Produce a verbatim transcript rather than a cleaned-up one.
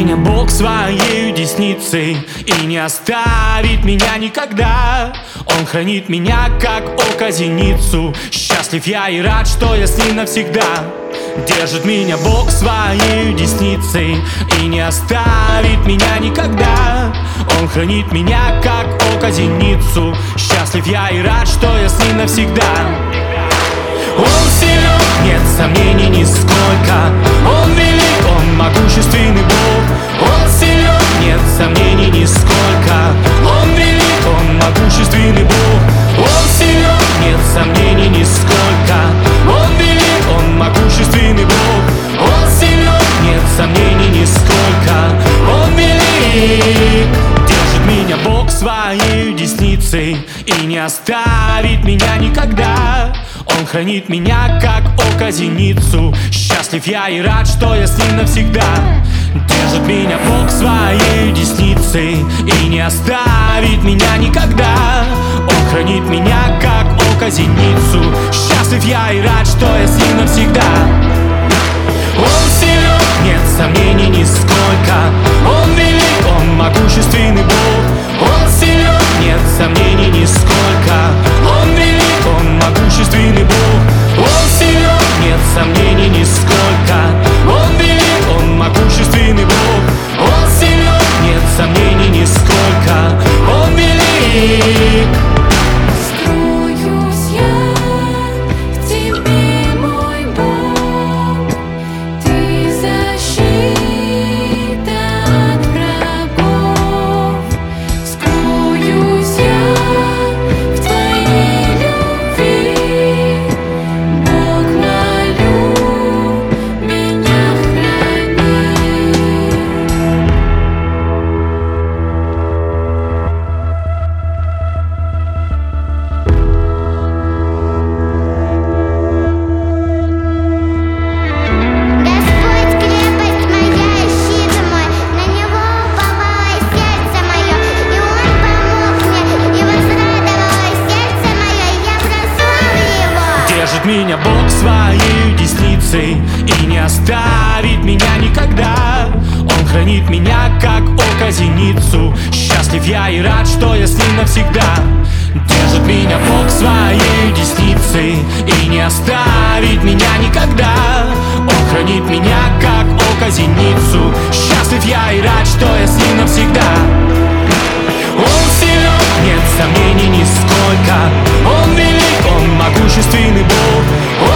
меня Бог своей десницей и не оставит меня никогда. Он хранит меня, как око зеницу. Счастлив я и рад, что я с ним навсегда. Держит меня Бог своей десницей и не оставит меня никогда. Он хранит меня, как око зеницу. Счастлив я и рад, что я с ним навсегда. Он силен, нет сомнений нисколько. Он велик, он могущественный Бог. Он силен, нет сомнений нисколько. Он велик, он могущественный Бог. Он силен, нет сомнений нисколько. Он велик, он могущественный Бог. Он силен, нет сомнений нисколько. Он велик. Держит меня Бог своей десницей и не оставит меня никогда. Он хранит меня, как око зеницу. Счастлив я и рад, что я с ним навсегда. Держит меня Бог своей десницей и не оставит меня никогда. Он хранит меня, как око зеницу. Счастлив я и рад, что я с ним навсегда. Он силен, нет сомнений нисколько. Он велик, он могущественный Бог. Он силен, нет сомнений нисколько. Он велик, он могущественный Бог. Он силен, нет сомнений нисколько. Он велик, он могущественный Бог. Он силен, нет сомнений нисколько. Он велик. Скроюсь я в тебе, мой Бог. Ты защита от врагов. Скроюсь я в твоей любви. Бог, молю, меня храни. Господь, крепость моя и щит мой, на Него уповало сердце мое, и Он помог мне, и возрадовалось сердце мое, и я прославлю Его. Держит меня Бог своей десницей и не оставит меня никогда. Он хранит меня, как око зеницу. Счастлив я и рад, что я с ним навсегда. Держит меня Бог своей десницей и не оставит меня никогда. Он хранит меня, как око зеницу. Счастлив я и рад, что я с ним навсегда. Он силен, нет сомнений нисколько. Он велик, он могущественный Бог.